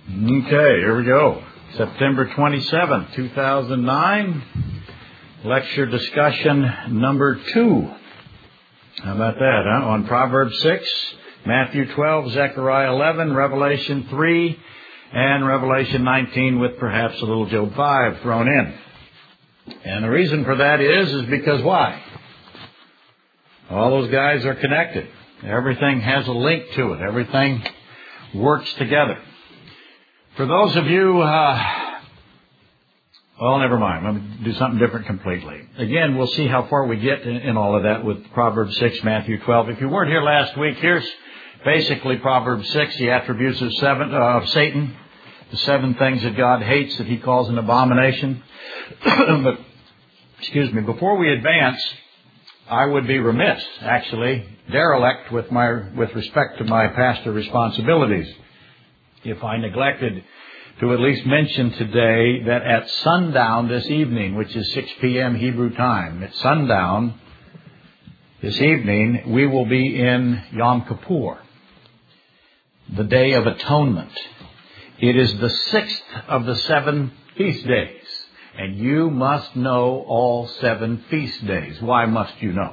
Okay, here we go. September 27th, 2009. Lecture discussion number 2. How about that, huh? On Proverbs 6, Matthew 12, Zechariah 11, Revelation 3, and Revelation 19 with perhaps a little Job 5 thrown in. And the reason for that is because why? All those guys are connected. Everything has a link to it. Everything works together. For those of you, well, never mind. I'm going to do something different completely. Again, we'll see how far we get in all of that with Proverbs 6, Matthew 12. If you weren't here last week, here's basically Proverbs 6, the attributes of Satan, the 7 things that God hates that he calls an abomination. But, excuse me, before we advance, I would be remiss, actually, derelict with respect to my pastor responsibilities, if I neglected to at least mention today that at sundown this evening, which is 6 p.m. Hebrew time, at sundown this evening, we will be in Yom Kippur, the Day of Atonement. It is the 6th of the 7 feast days, and you must know all 7 feast days. Why must you know?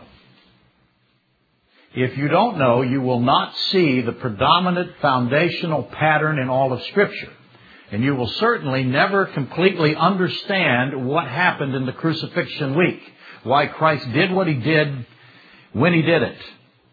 If you don't know, you will not see the predominant foundational pattern in all of Scripture. And you will certainly never completely understand what happened in the crucifixion week. Why Christ did what he did when he did it.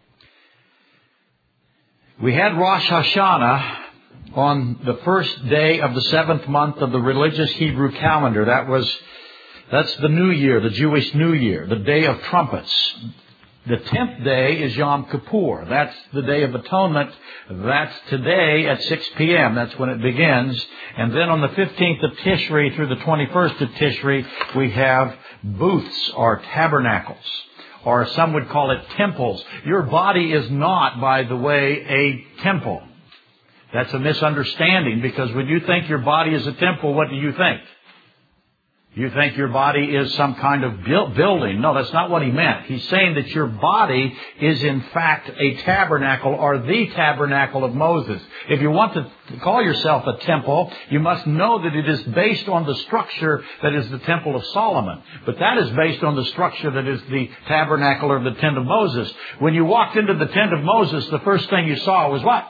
We had Rosh Hashanah on the first day of the 7th month of the religious Hebrew calendar. That's the New Year, the Jewish New Year, the Day of Trumpets. The 10th day is Yom Kippur. That's the Day of Atonement. That's today at 6 p.m. That's when it begins. And then on the 15th of Tishri through the 21st of Tishri, we have booths or tabernacles, or some would call it temples. Your body is not, by the way, a temple. That's a misunderstanding, because when you think your body is a temple, what do you think? You think your body is some kind of building. No, that's not what he meant. He's saying that your body is in fact a tabernacle, or the tabernacle of Moses. If you want to call yourself a temple, you must know that it is based on the structure that is the Temple of Solomon. But that is based on the structure that is the tabernacle or the tent of Moses. When you walked into the tent of Moses, the first thing you saw was what?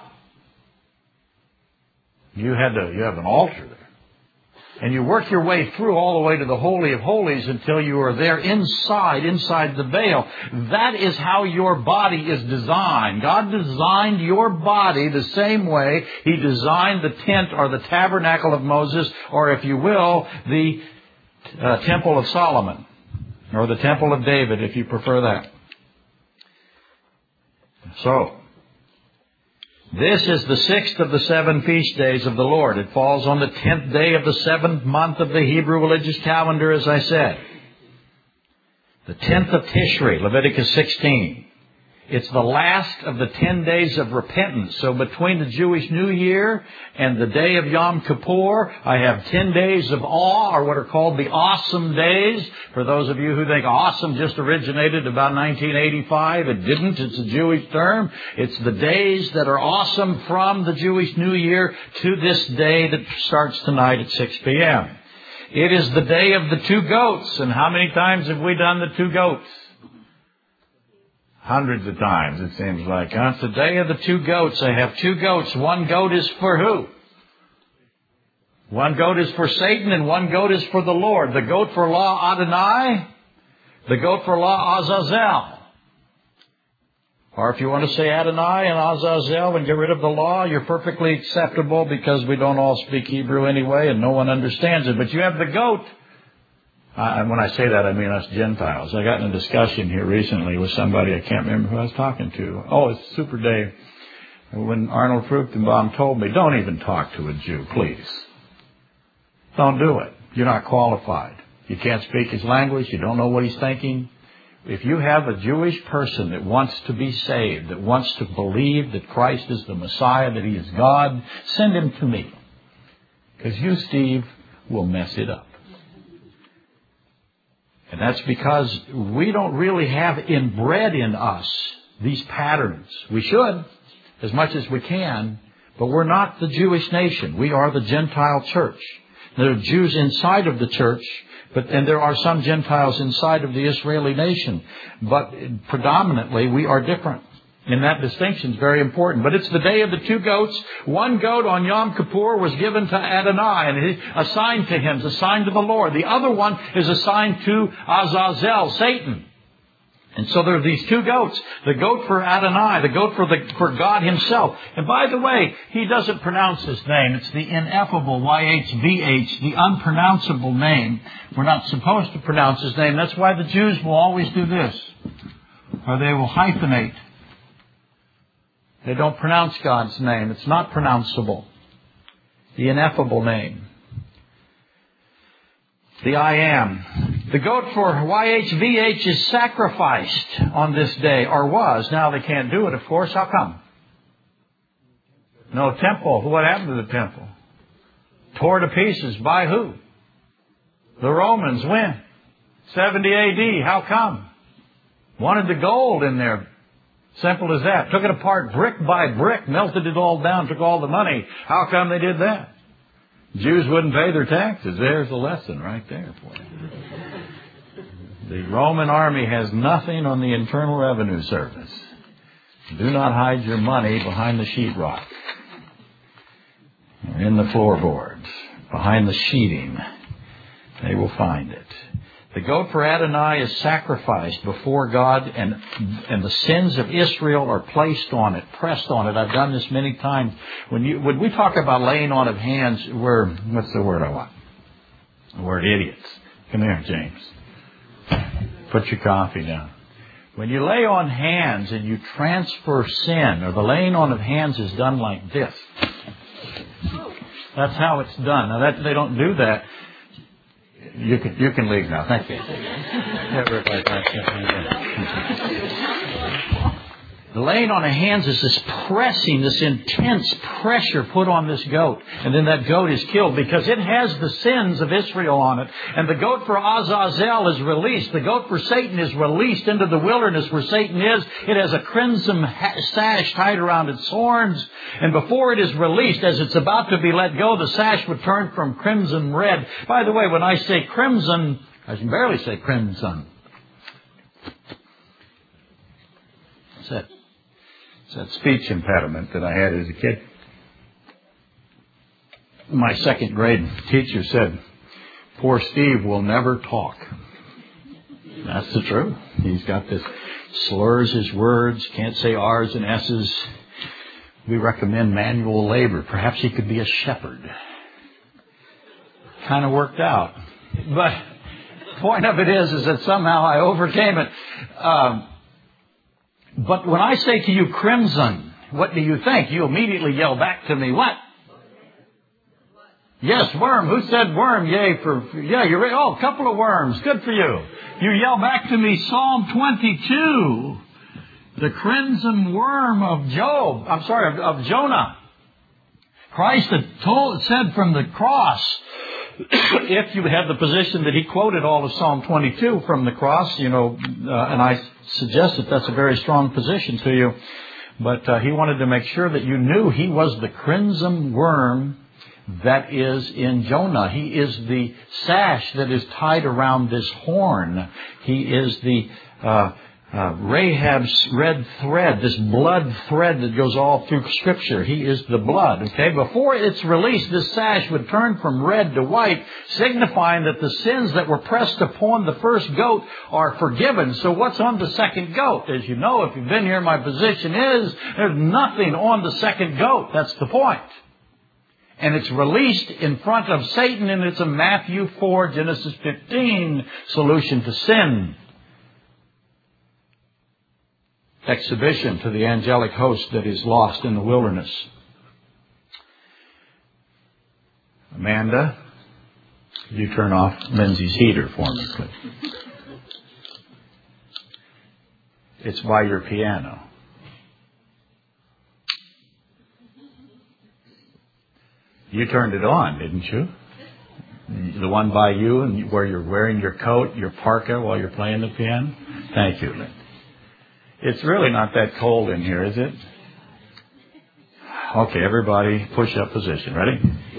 You have an altar there. And you work your way through all the way to the Holy of Holies until you are there inside the veil. That is how your body is designed. God designed your body the same way He designed the tent or the tabernacle of Moses, or if you will, the Temple of Solomon, or the Temple of David, if you prefer that. So, this is the 6th of the 7 feast days of the Lord. It falls on the 10th day of the 7th month of the Hebrew religious calendar, as I said. The 10th of Tishri, Leviticus 16. It's the last of the 10 days of repentance. So between the Jewish New Year and the day of Yom Kippur, I have 10 days of awe, or what are called the awesome days. For those of you who think awesome just originated about 1985, it didn't. It's a Jewish term. It's the days that are awesome from the Jewish New Year to this day that starts tonight at 6 p.m. It is the day of the 2 goats. And how many times have we done the 2 goats? Hundreds of times, it seems like. It's the day of the 2 goats. I have 2 goats. 1 goat is for who? 1 goat is for Satan, and 1 goat is for the Lord. The goat for law Adonai, the goat for law Azazel. Or if you want to say Adonai and Azazel and get rid of the law, you're perfectly acceptable, because we don't all speak Hebrew anyway and no one understands it. But you have the goat. And when I say that, I mean us Gentiles. I got in a discussion here recently with somebody. I can't remember who I was talking to. Oh, it's Super Dave. When Arnold Fruchtenbaum told me, don't even talk to a Jew, please. Don't do it. You're not qualified. You can't speak his language. You don't know what he's thinking. If you have a Jewish person that wants to be saved, that wants to believe that Christ is the Messiah, that He is God, send him to me. Because you, Steve, will mess it up. And that's because we don't really have inbred in us these patterns. We should, as much as we can, But we're not the Jewish nation. We are the Gentile church. There are Jews inside of the church, and there are some Gentiles inside of the Israeli nation. But predominantly, we are different. And that distinction is very important. But it's the day of the two goats. One goat on Yom Kippur was given to Adonai and assigned to him, assigned to the Lord. The other one is assigned to Azazel, Satan. And so there are these two goats. The goat for Adonai, the goat for God himself. And by the way, he doesn't pronounce his name. It's the ineffable, YHVH, the unpronounceable name. We're not supposed to pronounce his name. That's why the Jews will always do this. Or they will hyphenate. They don't pronounce God's name. It's not pronounceable. The ineffable name. The I am. The goat for YHVH is sacrificed on this day, or was. Now they can't do it, of course. How come? No temple. What happened to the temple? Tore to pieces. By who? The Romans. When? 70 AD. How come? Wanted the gold in there. Simple as that. Took it apart brick by brick, melted it all down, took all the money. How come they did that? Jews wouldn't pay their taxes. There's a lesson right there for you. The Roman army has nothing on the Internal Revenue Service. Do not hide your money behind the sheetrock, or in the floorboards, behind the sheeting. They will find it. The goat for Adonai is sacrificed before God, and the sins of Israel are placed on it, pressed on it. I've done this many times. When we talk about laying on of hands, what's the word I want? The word idiots. Come here, James. Put your coffee down. When you lay on hands and you transfer sin, or the laying on of hands is done like this. That's how it's done. Now, they don't do that. You can leave now. Thank you. The laying on of hands is this pressing, this intense pressure put on this goat. And then that goat is killed because it has the sins of Israel on it. And the goat for Azazel is released. The goat for Satan is released into the wilderness where Satan is. It has a crimson sash tied around its horns. And before it is released, as it's about to be let go, the sash would turn from crimson red. By the way, when I say crimson, I can barely say crimson. What's that? It's that speech impediment that I had as a kid. My second grade teacher said, "Poor Steve will never talk." That's the truth. He's got this, slurs his words, can't say R's and S's. We recommend manual labor. Perhaps he could be a shepherd. Kind of worked out. But the point of it is that somehow I overcame it. But when I say to you crimson, what do you think? You immediately yell back to me, what? Yes, worm. Who said worm? Yay you're right. Oh, a couple of worms. Good for you. You yell back to me Psalm 22. The crimson worm of of Jonah. Christ had said from the cross, if you had the position that he quoted all of Psalm 22 from the cross, and I suggest that that's a very strong position to you, but he wanted to make sure that you knew he was the crimson worm that is in Jonah. He is the sash that is tied around this horn. He is the Rahab's red thread, this blood thread that goes all through Scripture. He is the blood. Okay, before it's released, this sash would turn from red to white, signifying that the sins that were pressed upon the first goat are forgiven. So what's on the second goat? As you know, if you've been here, my position is there's nothing on the second goat. That's the point. And it's released in front of Satan, and it's a Matthew 4, Genesis 15 solution to sin. Exhibition to the angelic host that is lost in the wilderness. Amanda, you turn off Lindsay's heater for me, please. It's by your piano. You turned it on, didn't you? The one by you, and where you're wearing your coat, your parka while you're playing the piano? Thank you, Lindsay. It's really not that cold in here, is it? Okay, everybody, push-up position. Ready?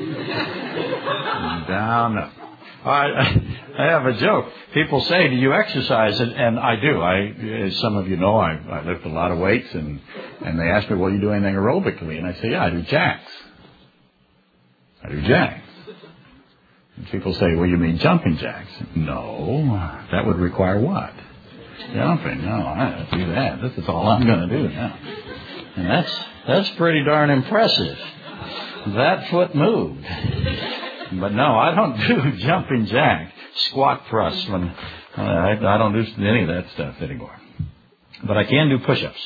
Down, up. I have a joke. People say, do you exercise? And I do. As some of you know, I lift a lot of weights, and they ask me, well, you do anything aerobically? And I say, yeah, I do jacks. I do jacks. And people say, well, you mean jumping jacks? No, that would require what? Jumping. No, I don't do that. This is all I'm going to do now. And that's pretty darn impressive. That foot moved. But no, I don't do jumping jack, squat thrust. I don't do any of that stuff anymore. But I can do push-ups.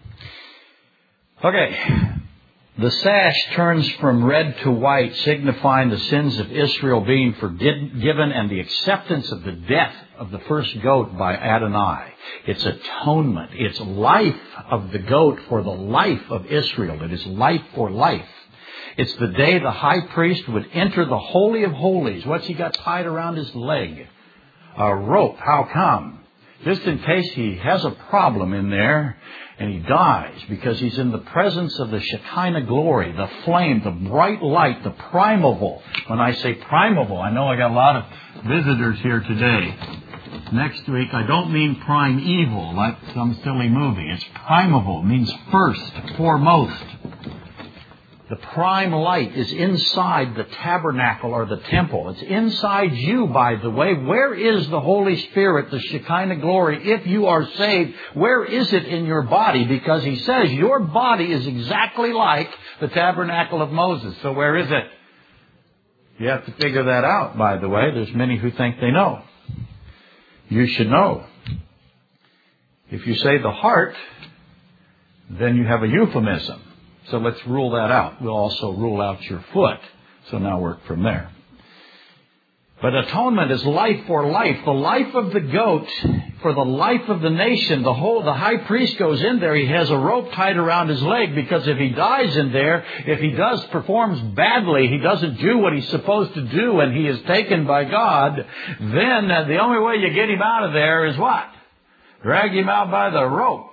Okay. The sash turns from red to white, signifying the sins of Israel being forgiven and the acceptance of the death of the first goat by Adonai. It's atonement. It's life of the goat for the life of Israel. It is life for life. It's the day the high priest would enter the Holy of Holies. What's he got tied around his leg? A rope. How come? Just in case he has a problem in there and he dies, because he's in the presence of the Shekinah glory, the flame, the bright light, the primeval. When I say primeval, I know I got a lot of visitors here today. Next week, I don't mean primeval, like some silly movie. It's primeval. It means first, foremost. The prime light is inside the tabernacle or the temple. It's inside you, by the way. Where is the Holy Spirit, the Shekinah glory, if you are saved? Where is it in your body? Because he says your body is exactly like the tabernacle of Moses. So where is it? You have to figure that out, by the way. There's many who think they know. You should know. If you say the heart, then you have a euphemism. So let's rule that out. We'll also rule out your foot. So now work from there. But atonement is life for life. The life of the goat for the life of the nation. The high priest goes in there. He has a rope tied around his leg, because if he dies in there, if he performs badly, he doesn't do what he's supposed to do, and he is taken by God, then the only way you get him out of there is what? Drag him out by the rope.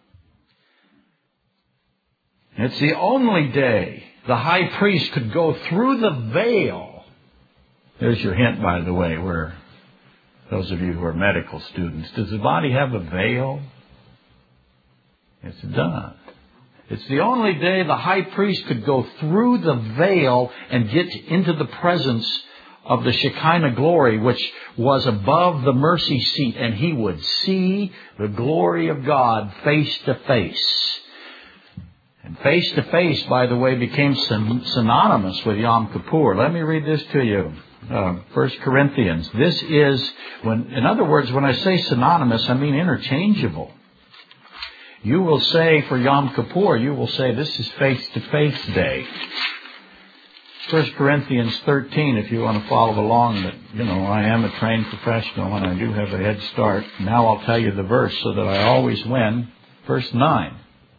It's the only day the high priest could go through the veil. There's your hint, by the way, where those of you who are medical students, does the body have a veil? Yes, it does. It's the only day the high priest could go through the veil and get into the presence of the Shekinah glory, which was above the mercy seat, and he would see the glory of God face to face. And face to face, by the way, became synonymous with Yom Kippur. Let me read this to you. 1 Corinthians. This is, in other words, when I say synonymous, I mean interchangeable. You will say for Yom Kippur, you will say this is face-to-face day. 1 Corinthians 13, if you want to follow along, that, I am a trained professional and I do have a head start. Now I'll tell you the verse so that I always win. Verse 9.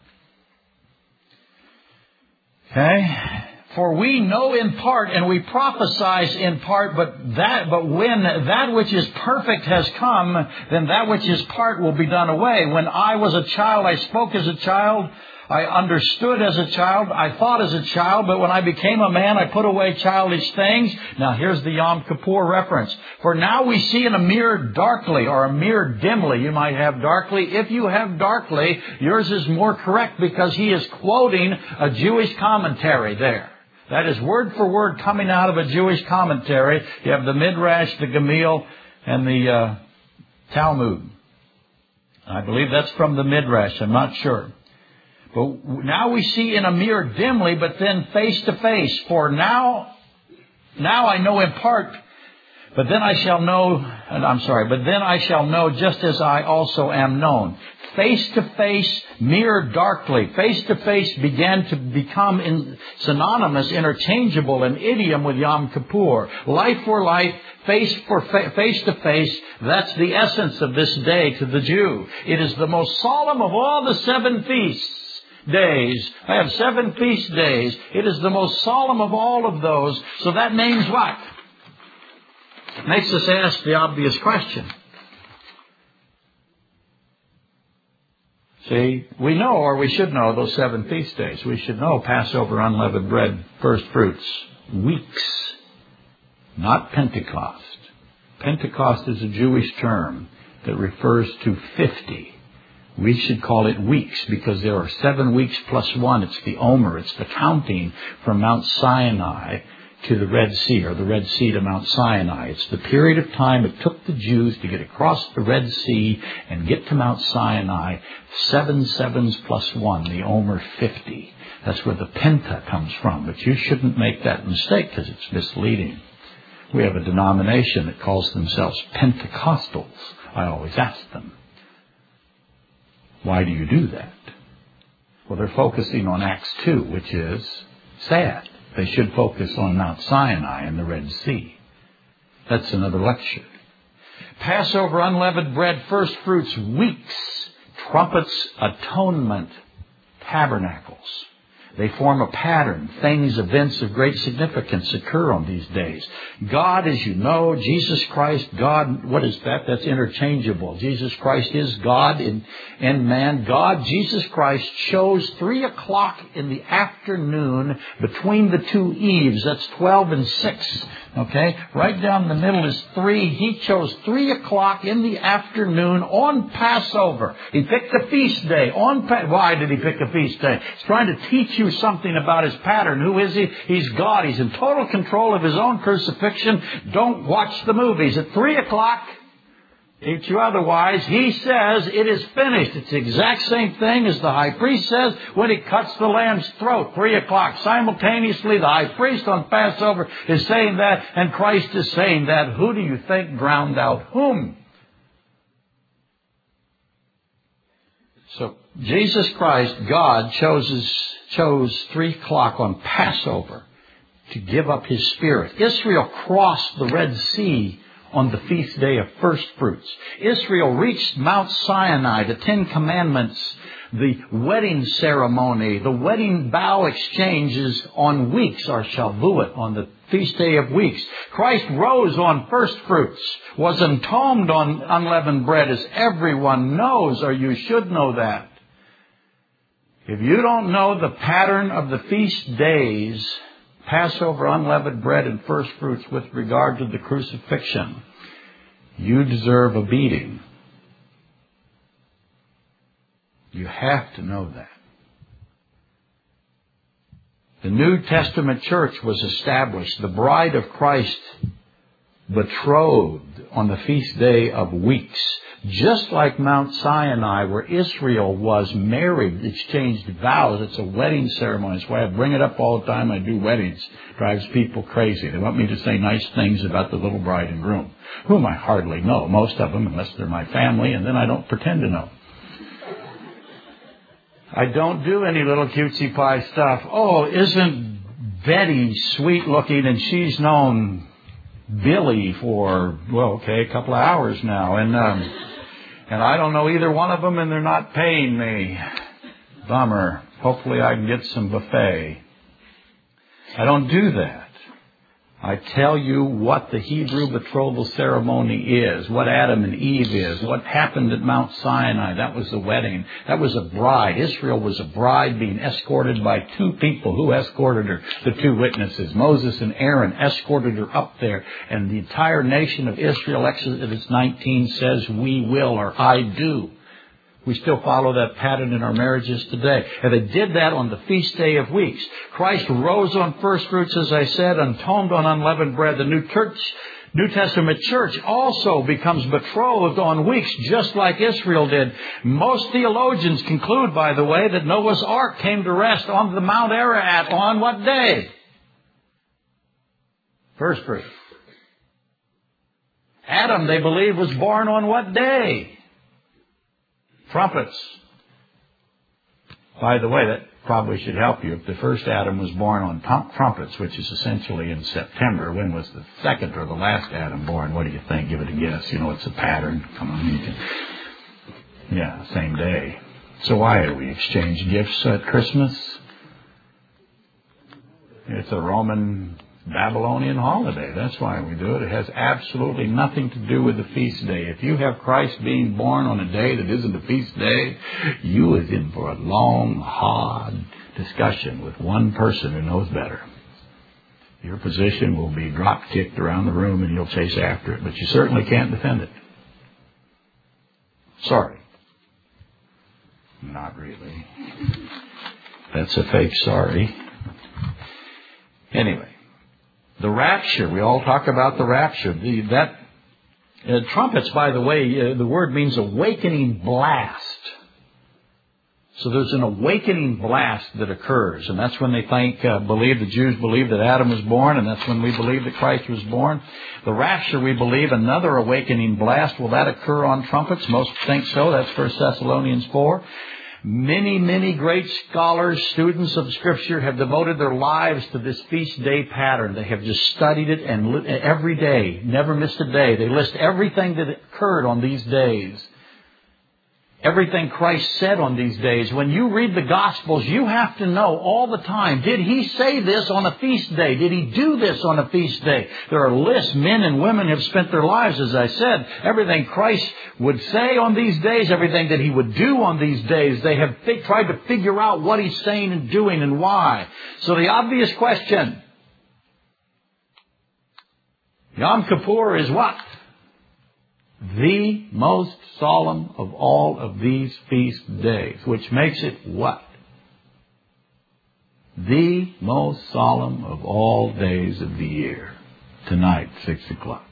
Okay? For we know in part and we prophesy in part, but when that which is perfect has come, then that which is part will be done away. When I was a child, I spoke as a child, I understood as a child, I thought as a child, but when I became a man, I put away childish things. Now here's the Yom Kippur reference. For now we see in a mirror darkly, or a mirror dimly. You might have darkly. If you have darkly, yours is more correct, because he is quoting a Jewish commentary there. That is word for word coming out of a Jewish commentary. You have the Midrash, the Gamil, and the Talmud. I believe that's from the Midrash. I'm not sure. But now we see in a mirror dimly, but then face to face. For now I know in part, but then I shall know, but then I shall know just as I also am known. Face to face, mirror darkly. Face to face began to become synonymous, interchangeable, an idiom with Yom Kippur. Life for life, face to face. That's the essence of this day to the Jew. It is the most solemn of all the 7 feasts. Days. I have 7 feast days. It is the most solemn of all of those. So that means what? It makes us ask the obvious question. See, we know, or we should know, those 7 feast days. We should know Passover, unleavened bread, first fruits, weeks, not Pentecost. Pentecost is a Jewish term that refers to 50. We should call it weeks because there are 7 weeks plus 1. It's the Omer. It's the counting from Mount Sinai to the Red Sea, or the Red Sea to Mount Sinai. It's the period of time it took the Jews to get across the Red Sea and get to Mount Sinai. 7 sevens plus 1, the Omer 50. That's where the Penta comes from. But you shouldn't make that mistake because it's misleading. We have a denomination that calls themselves Pentecostals. I always ask them, why do you do that? Well, they're focusing on Acts 2, which is sad. They should focus on Mount Sinai and the Red Sea. That's another lecture. Passover, unleavened bread, first fruits, weeks, trumpets, atonement, tabernacles. They form a pattern. Things, events of great significance occur on these days. God, as you know, Jesus Christ, God, what is that? That's interchangeable. Jesus Christ is God in man. God, Jesus Christ, chose 3 o'clock in the afternoon between the 2 eves. That's 12 and 6. Okay? Right down the middle is 3. He chose 3 o'clock in the afternoon on Passover. He picked a feast day. Why did he pick a feast day? He's trying to teach you something about his pattern. Who is he? He's God. He's in total control of his own crucifixion. Don't watch the movies. At 3 o'clock, teach you otherwise, he says it is finished. It's the exact same thing as the high priest says when he cuts the lamb's throat. 3 o'clock. Simultaneously, the high priest on Passover is saying that, and Christ is saying that. Who do you think drowned out whom? So Jesus Christ, God, chose 3 o'clock on Passover to give up his Spirit. Israel crossed the Red Sea on the feast day of first fruits. Israel reached Mount Sinai, the 10 Commandments, the wedding ceremony, the wedding vow exchanges on weeks, or Shavuot, on the feast day of weeks. Christ rose on first fruits, was entombed on unleavened bread, as everyone knows, or you should know that. If you don't know the pattern of the feast days, Passover, unleavened bread, and first fruits with regard to the crucifixion, you deserve a beating. You have to know that. The New Testament church was established, the bride of Christ, betrothed on the feast day of weeks, just like Mount Sinai, where Israel was married, exchanged vows. It's a wedding ceremony. That's why I bring it up all the time. I do weddings. It drives people crazy. They want me to say nice things about the little bride and groom, whom I hardly know, most of them, unless they're my family, and then I don't pretend to know. I don't do any little cutesy pie stuff. Oh, isn't Betty sweet looking, and she's known Billy for, a couple of hours now, and I don't know either one of them, and they're not paying me. Bummer. Hopefully I can get some buffet. I don't do that. I tell you what the Hebrew betrothal ceremony is, what Adam and Eve is, what happened at Mount Sinai. That was the wedding. That was a bride. Israel was a bride being escorted by 2 people. Who escorted her? The 2 witnesses. Moses and Aaron escorted her up there. And the entire nation of Israel, Exodus 19 says, we will, or I do. We still follow that pattern in our marriages today. And they did that on the feast day of weeks. Christ rose on first fruits, as I said, entombed on unleavened bread. The New Testament church also becomes betrothed on weeks, just like Israel did. Most theologians conclude, by the way, that Noah's Ark came to rest on the Mount Ararat on what day? First fruit. Adam, they believe, was born on what day? Trumpets. By the way, that probably should help you. If the first Adam was born on trumpets, which is essentially in September, when was the second or the last Adam born? What do you think? Give it a guess. You know, it's a pattern. Come on, you can. Yeah, same day. So why do we exchange gifts at Christmas? It's a Roman Babylonian holiday. That's why we do it. It has absolutely nothing to do with the feast day. If you have Christ being born on a day that isn't a feast day, you is in for a long, hard discussion with one person who knows better. Your position will be drop-kicked around the room and you'll chase after it, but you certainly can't defend it. Sorry. Not really. That's a fake sorry. Anyway. The rapture, we all talk about the rapture. Trumpets, by the way, the word means awakening blast. So there's an awakening blast that occurs, and that's when they the Jews believe that Adam was born, and that's when we believe that Christ was born. The rapture, we believe, another awakening blast. Will that occur on trumpets? Most think so. That's 1 Thessalonians 4. Many, many great scholars, students of Scripture have devoted their lives to this feast day pattern. They have just studied it and every day, never missed a day. They list everything that occurred on these days. Everything Christ said on these days. When you read the Gospels, you have to know all the time, did He say this on a feast day? Did He do this on a feast day? There are lists. Men and women have spent their lives, as I said. Everything Christ would say on these days, everything that He would do on these days, they have tried to figure out what He's saying and doing and why. So the obvious question, Yom Kippur is what? The most solemn of all of these feast days, which makes it what? The most solemn of all days of the year. Tonight, 6 o'clock.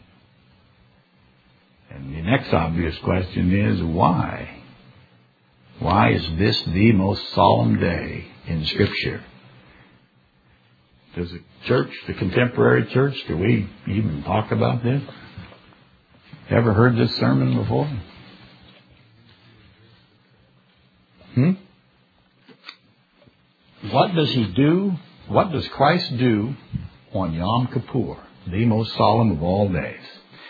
And the next obvious question is, why? Why is this the most solemn day in Scripture? Does the church, the contemporary church, do we even talk about this? Ever heard this sermon before? What does He do? What does Christ do on Yom Kippur, the most solemn of all days?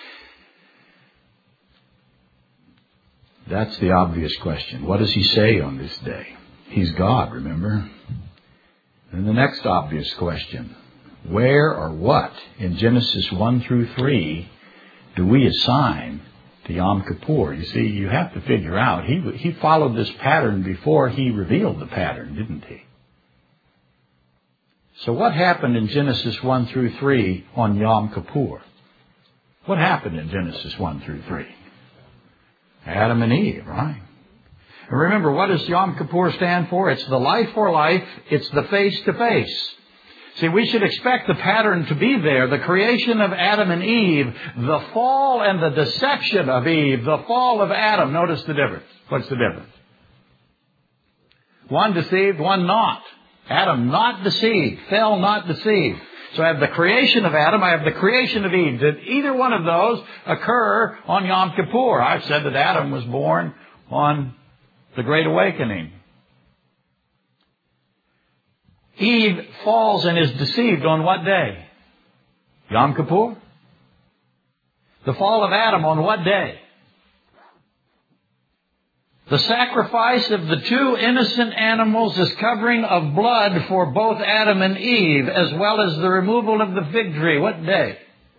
That's the obvious question. What does He say on this day? He's God, remember? And the next obvious question, where or what in Genesis 1 through 3 do we assign to Yom Kippur? You see, you have to figure out, he followed this pattern before He revealed the pattern, didn't He? So what happened in Genesis 1 through 3 on Yom Kippur? What happened in Genesis 1 through 3? Adam and Eve, right? And remember, what does Yom Kippur stand for? It's the life for life. It's the face to face. See, we should expect the pattern to be there. The creation of Adam and Eve, the fall and the deception of Eve, the fall of Adam. Notice the difference. What's the difference? One deceived, one not. Adam not deceived, fell not deceived. So I have the creation of Adam, I have the creation of Eve. Did either one of those occur on Yom Kippur? I've said that Adam was born on the Great Awakening. Eve falls and is deceived on what day? Yom Kippur. The fall of Adam on what day? The sacrifice of the two innocent animals as covering of blood for both Adam and Eve, as well as the removal of the fig tree. What day?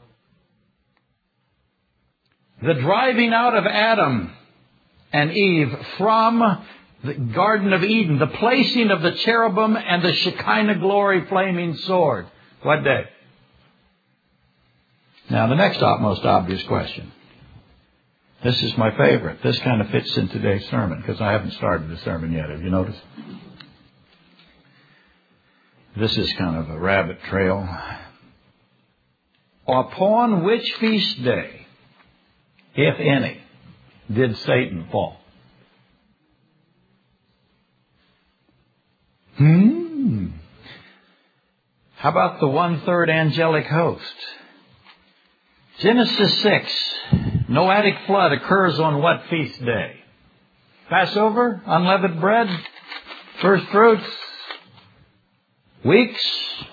The driving out of Adam and Eve from the Garden of Eden, the placing of the cherubim and the Shekinah glory flaming sword. What day? Now, the next most obvious question. This is my favorite. This kind of fits in today's sermon because I haven't started the sermon yet. Have you noticed? This is kind of a rabbit trail. Upon which feast day, if any, did Satan fall? How about the 1/3 angelic host? Genesis 6, Noahic flood occurs on what feast day? Passover, unleavened bread, first fruits, weeks,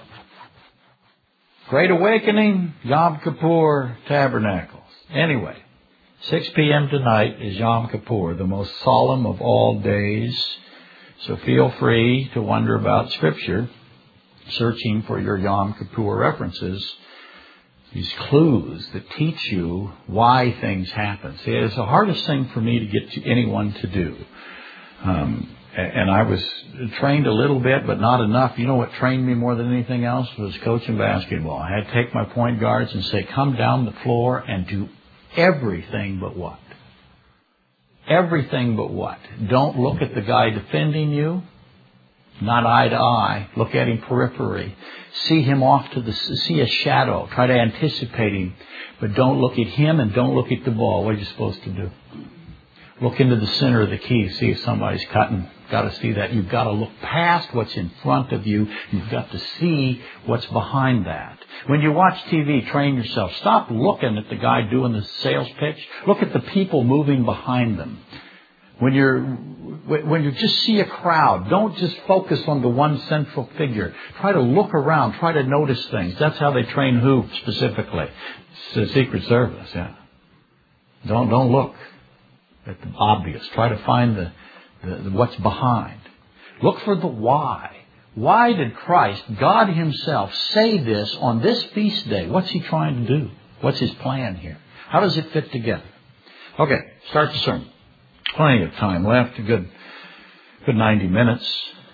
Great Awakening, Yom Kippur, Tabernacles. Anyway, 6 p.m. tonight is Yom Kippur, the most solemn of all days. So feel free to wonder about Scripture searching for your Yom Kippur references, these clues that teach you why things happen. See, it's the hardest thing for me to get anyone to do. And I was trained a little bit, but not enough. You know what trained me more than anything else was coaching basketball. I had to take my point guards and say, come down the floor and do everything but what? Everything but what? Don't look at the guy defending you. Not eye to eye. Look at him periphery. See him off to see a shadow. Try to anticipate him. But don't look at him and don't look at the ball. What are you supposed to do? Look into the center of the key. See if somebody's cutting. Got to see that. You've got to look past what's in front of you. You've got to see what's behind that. When you watch TV, train yourself. Stop looking at the guy doing the sales pitch. Look at the people moving behind them. When you just see a crowd, don't just focus on the one central figure. Try to look around. Try to notice things. That's how they train who specifically? It's the Secret Service, yeah. Don't look at the obvious. Try to find the what's behind. Look for the why. Why did Christ, God Himself, say this on this feast day? What's He trying to do? What's His plan here? How does it fit together? Okay, start the sermon. Plenty of time left. A good 90 minutes.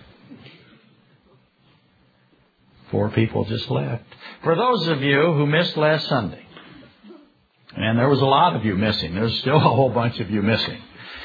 4 people just left. For those of you who missed last Sunday, and there was a lot of you missing. There's still a whole bunch of you missing.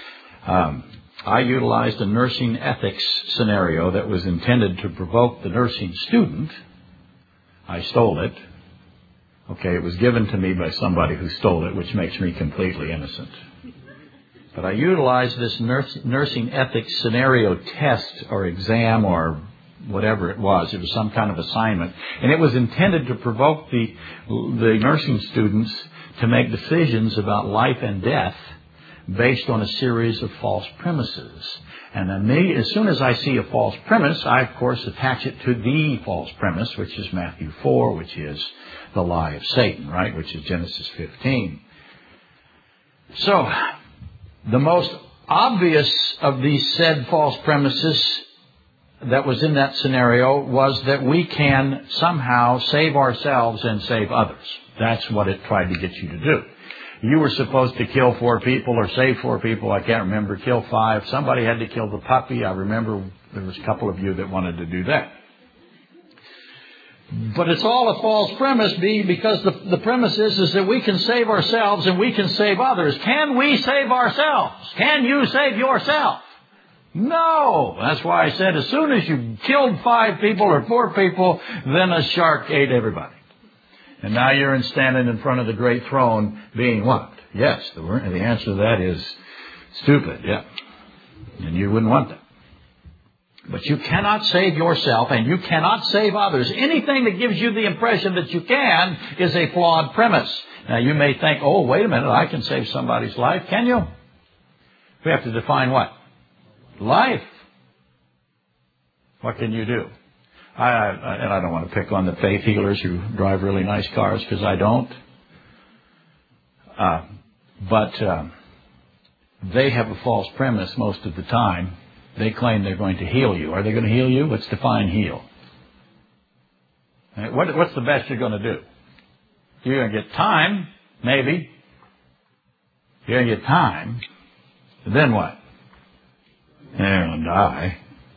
I utilized a nursing ethics scenario that was intended to provoke the nursing student. I stole it. Okay, it was given to me by somebody who stole it, which makes me completely innocent. But I utilized this nursing ethics scenario test or exam or whatever it was. It was some kind of assignment. And it was intended to provoke the nursing students to make decisions about life and death based on a series of false premises. And then as soon as I see a false premise, I, of course, attach it to the false premise, which is Matthew 4, which is the lie of Satan, right? Which is Genesis 15. So, the most obvious of these said false premises that was in that scenario was that we can somehow save ourselves and save others. That's what it tried to get you to do. You were supposed to kill 4 people or save 4 people. I can't remember. Kill 5. Somebody had to kill the puppy. I remember there was a couple of you that wanted to do that. But it's all a false premise, because the premise is that we can save ourselves and we can save others. Can we save ourselves? Can you save yourself? No. That's why I said as soon as you killed 5 people or 4 people, then a shark ate everybody. And now you're standing in front of the great throne being what? Yes, the answer to that is stupid, yeah. And you wouldn't want that. But you cannot save yourself and you cannot save others. Anything that gives you the impression that you can is a flawed premise. Now you may think, oh, wait a minute, I can save somebody's life. Can you? We have to define what? Life. What can you do? And I don't want to pick on the faith healers who drive really nice cars, because I don't. But they have a false premise most of the time. They claim they're going to heal you. Are they going to heal you? Let's define heal. What's the best you're going to do? You're going to get time, maybe. You're going to get time. Then what? You're going to die.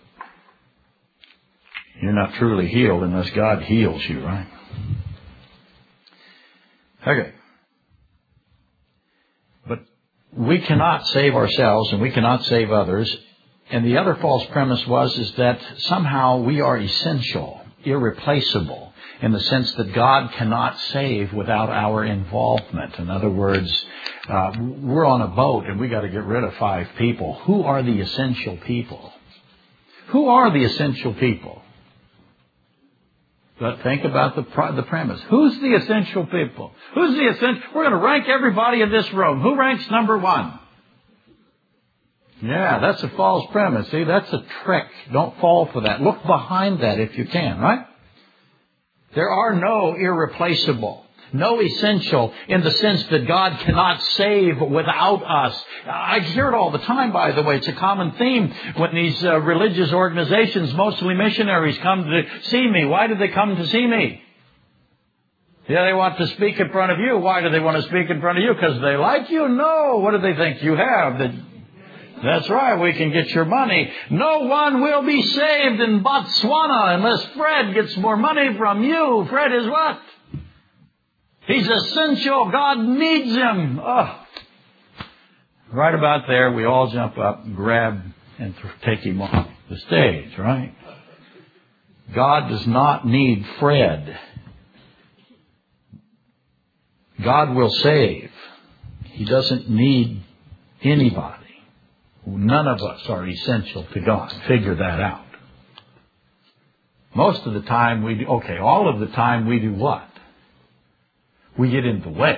You're not truly healed unless God heals you, right? Okay. But we cannot save ourselves and we cannot save others. And the other false premise is that somehow we are essential, irreplaceable, in the sense that God cannot save without our involvement. In other words, we're on a boat and we got to get rid of 5 people. Who are the essential people? Who are the essential people? But think about the premise. Who's the essential people? Who's the essential? We're going to rank everybody in this room. Who ranks number 1? Yeah, that's a false premise. See, that's a trick. Don't fall for that. Look behind that if you can, right? There are no irreplaceable. No essential in the sense that God cannot save without us. I hear it all the time, by the way. It's a common theme when these religious organizations, mostly missionaries, come to see me. Why do they come to see me? Yeah, they want to speak in front of you. Why do they want to speak in front of you? Because they like you? No. What do they think you have? That's right. We can get your money. No one will be saved in Botswana unless Fred gets more money from you. Fred is what? He's essential. God needs him. Oh. Right about there, we all jump up and grab and take him off the stage, right? God does not need Fred. God will save. He doesn't need anybody. None of us are essential to God. Figure that out. Most of the time all of the time we do what? We get in the way.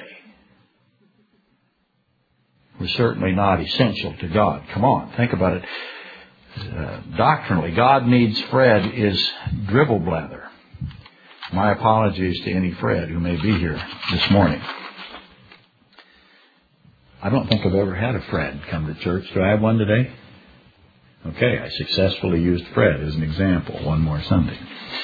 We're certainly not essential to God. Come on, think about it. Doctrinally, God needs Fred is dribble blather. My apologies to any Fred who may be here this morning. I don't think I've ever had a Fred come to church. Do I have one today? Okay, I successfully used Fred as an example one more Sunday.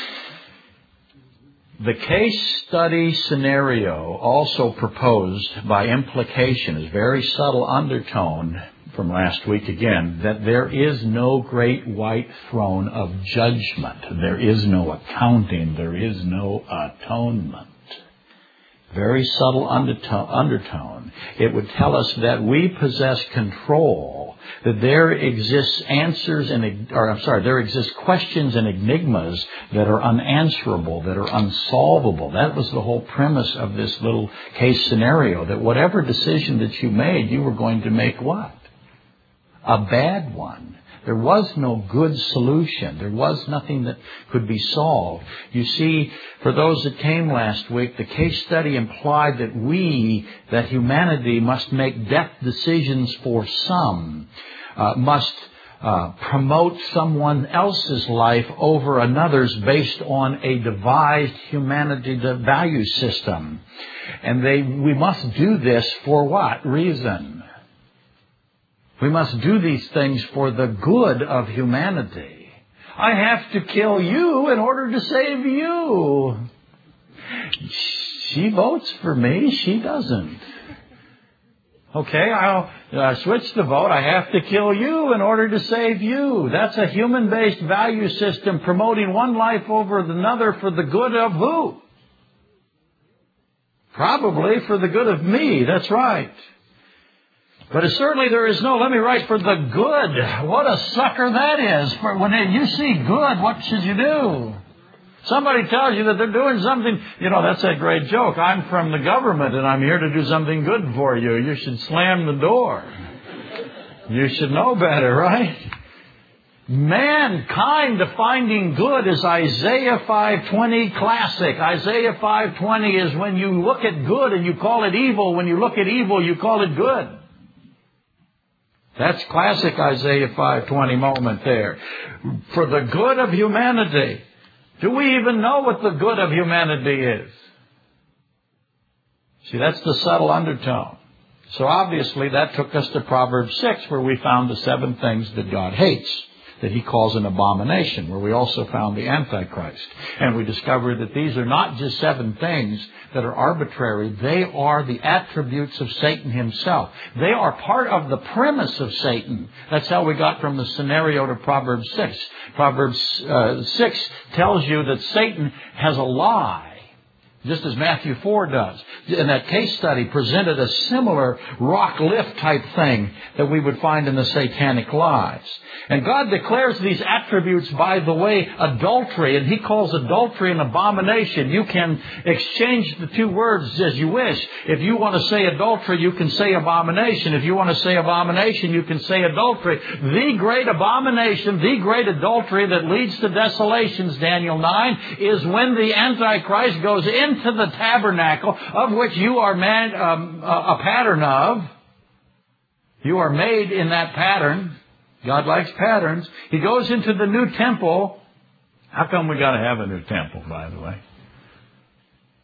The case study scenario also proposed by implication is very subtle undertone from last week again, that there is no great white throne of judgment. There is no accounting. There is no atonement. Very subtle undertone. It would tell us that we possess control, that there exists there exist questions and enigmas that are unanswerable, that are unsolvable. That was the whole premise of this little case scenario, that whatever decision that you made, you were going to make what? A bad one. There was no good solution. There was nothing that could be solved. You see, for those that came last week, the case study implied that humanity must make death decisions for some, must promote someone else's life over another's based on a devised humanity value system. And we must do this for what reason? We must do these things for the good of humanity. I have to kill you in order to save you. She votes for me. She doesn't. Okay, I'll switch the vote. I have to kill you in order to save you. That's a human-based value system promoting one life over another for the good of who? Probably for the good of me. That's right. But certainly there is no, let me write for the good. What a sucker that is. For when you see good, what should you do? Somebody tells you that they're doing something. That's a great joke. I'm from the government and I'm here to do something good for you. You should slam the door. You should know better, right? Mankind defining good is Isaiah 5:20 classic. Isaiah 5:20 is when you look at good and you call it evil. When you look at evil, you call it good. That's classic Isaiah 5:20 moment there. For the good of humanity. Do we even know what the good of humanity is? See, that's the subtle undertone. So obviously that took us to Proverbs 6, where we found the 7 things that God hates, that He calls an abomination, where we also found the Antichrist. And we discovered that these are not just 7 things that are arbitrary. They are the attributes of Satan himself. They are part of the premise of Satan. That's how we got from the scenario to Proverbs 6. Proverbs 6 tells you that Satan has a lie, just as Matthew 4 does. And that case study presented a similar rock lift type thing that we would find in the satanic lies. And God declares these attributes by the way adultery, and He calls adultery an abomination. You can exchange the 2 words as you wish. If you want to say adultery, you can say abomination. If you want to say abomination, you can say adultery. The great abomination, the great adultery that leads to desolations, Daniel 9, is when the Antichrist goes into the tabernacle of which you are a pattern of. You are made in that pattern. God likes patterns. He goes into the new temple. How come we got to have a new temple, by the way?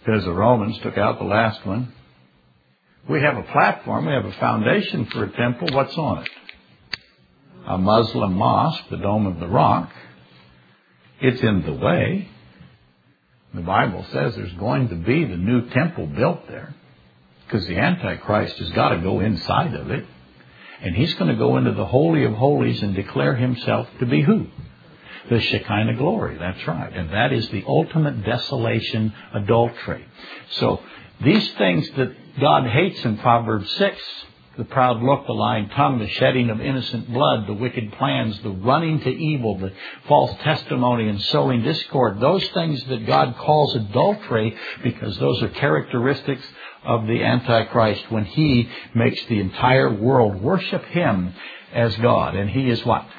because the Romans took out the last one. We have a platform, we have a foundation for a temple. What's on it? A Muslim mosque, the Dome of the Rock. It's in the way. The Bible says there's going to be the new temple built there, because the Antichrist has got to go inside of it. And he's going to go into the Holy of Holies and declare himself to be who? The Shekinah glory. That's right. And that is the ultimate desolation, adultery. So these things that God hates in Proverbs 6, the proud look, the lying tongue, the shedding of innocent blood, the wicked plans, the running to evil, the false testimony and sowing discord, those things that God calls adultery, because those are characteristics of the Antichrist when he makes the entire world worship him as God. And he is what?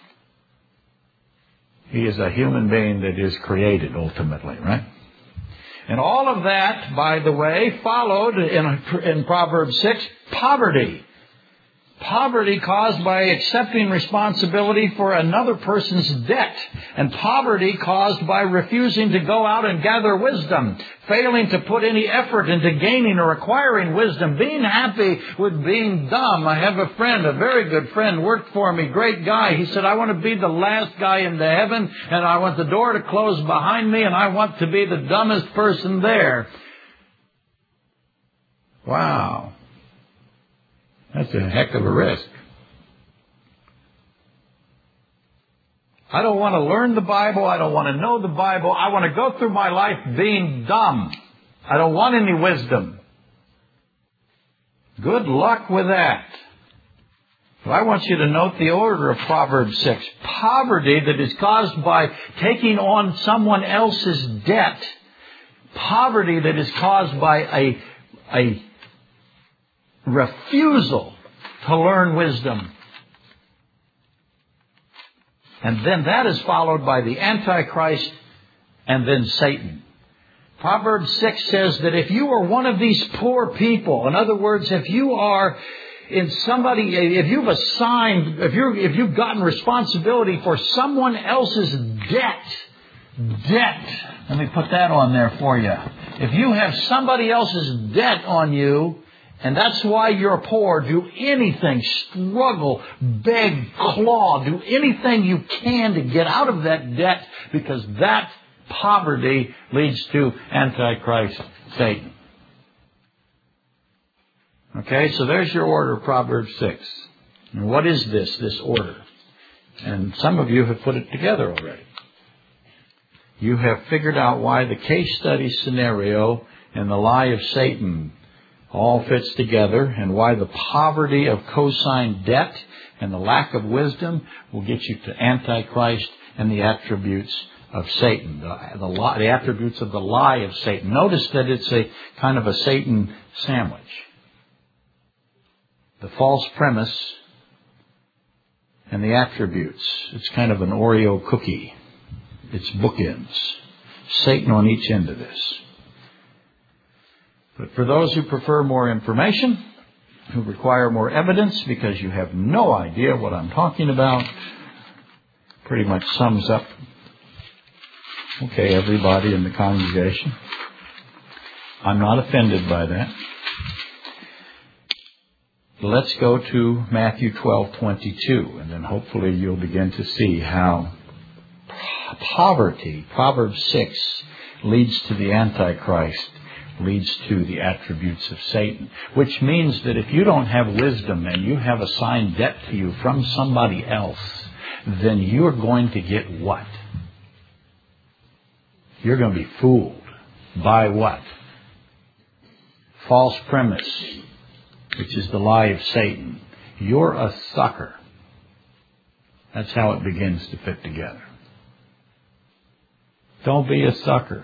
He is a human being that is created ultimately, right? And all of that, by the way, followed in Proverbs 6, poverty. Poverty caused by accepting responsibility for another person's debt. And poverty caused by refusing to go out and gather wisdom. Failing to put any effort into gaining or acquiring wisdom. Being happy with being dumb. I have a friend, a very good friend, worked for me, great guy. He said, I want to be the last guy into heaven, and I want the door to close behind me, and I want to be the dumbest person there. Wow. That's a heck of a risk. I don't want to learn the Bible. I don't want to know the Bible. I want to go through my life being dumb. I don't want any wisdom. Good luck with that. But I want you to note the order of Proverbs 6. Poverty that is caused by taking on someone else's debt. Poverty that is caused by a refusal to learn wisdom. And then that is followed by the Antichrist and then Satan. Proverbs 6 says that if you are one of these poor people, in other words, if you are in somebody, if you've gotten responsibility for someone else's debt, let me put that on there for you. If you have somebody else's debt on you, and that's why you're poor, do anything, struggle, beg, claw, do anything you can to get out of that debt, because that poverty leads to Antichrist, Satan. Okay, so there's your order, Proverbs 6. And what is this order? And some of you have put it together already. You have figured out why the case study scenario and the lie of Satan all fits together, and why the poverty of consigned debt and the lack of wisdom will get you to Antichrist and the attributes of Satan, the attributes of the lie of Satan. Notice that it's a kind of a Satan sandwich. The false premise and the attributes. It's kind of an Oreo cookie. It's bookends. Satan on each end of this. But for those who prefer more information, who require more evidence because you have no idea what I'm talking about, pretty much sums up, okay, everybody in the congregation. I'm not offended by that. Let's go to Matthew 12:22, and then hopefully you'll begin to see how poverty, Proverbs 6, leads to the Antichrist, leads to the attributes of Satan. Which means that if you don't have wisdom and you have assigned debt to you from somebody else, then you're going to get what? You're going to be fooled by what? False premise, which is the lie of Satan. You're a sucker. That's how it begins to fit together. Don't be a sucker.